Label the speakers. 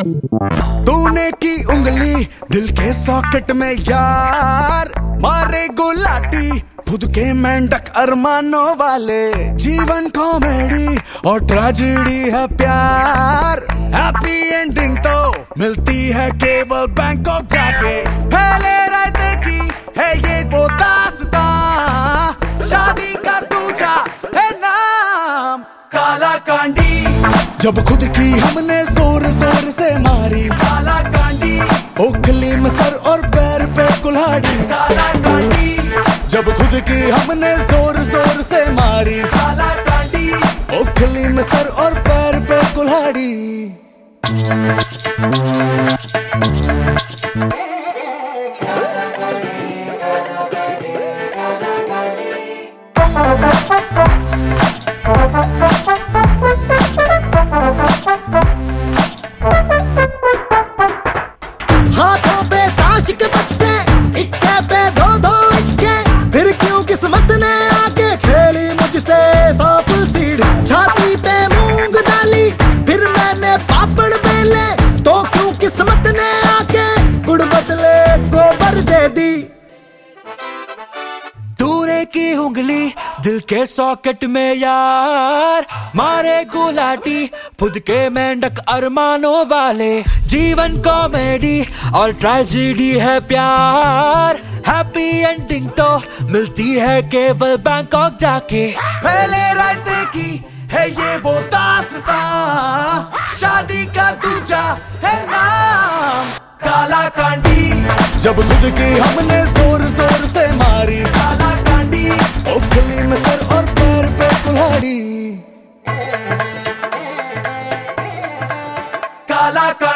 Speaker 1: तूने की उंगली दिल के सॉकेट में यार, मारे गुलाटी खुद के मेंढक अरमानों वाले। जीवन कॉमेडी और ट्रेजेडी है प्यार, हैप्पी एंडिंग तो मिलती है केवल बैंकॉक जाके। पहले रायते की है ये वो दास्तां, शादी का दूजा है नाम काला कांडी। जब खुद की हमने जोर जोर से मारी काला कांडी, ओखली में सर और पैर पे कुल्हाड़ी काला कांडी। जब खुद की हमने जोर जोर से मारी काला कांडी, ओखली में सर और पैर पे कुल्हाड़ी।
Speaker 2: हाथों पे ताश के पत्ते, इक्के पे दो दो इक्के, फिर क्यों किस्मत ने आके खेली मुझसे सांप सीढ़ी। छाती पे मूंग डाली फिर मैंने पापड़ बेले, तो क्यों किस्मत ने आके गुड़ बदले गोबर दे दी।
Speaker 3: तूने की उंगली दिल के सॉकेट में यार, मारे गुलाटी खुद के मेंढक अरमानों वाले। जीवन कॉमेडी और ट्रेजेडी है प्यार, हैप्पी एंडिंग तो मिलती है केवल बैंकॉक जाके।
Speaker 1: पहले रायते की है ये वो दास्तां, शादी का दूजा है नाम काला कांडी। जब खुद की हमने जोर जोर से मारी काला कांडी, ओखली में सर और पैर पे कुल्हाड़ी काला कांडी।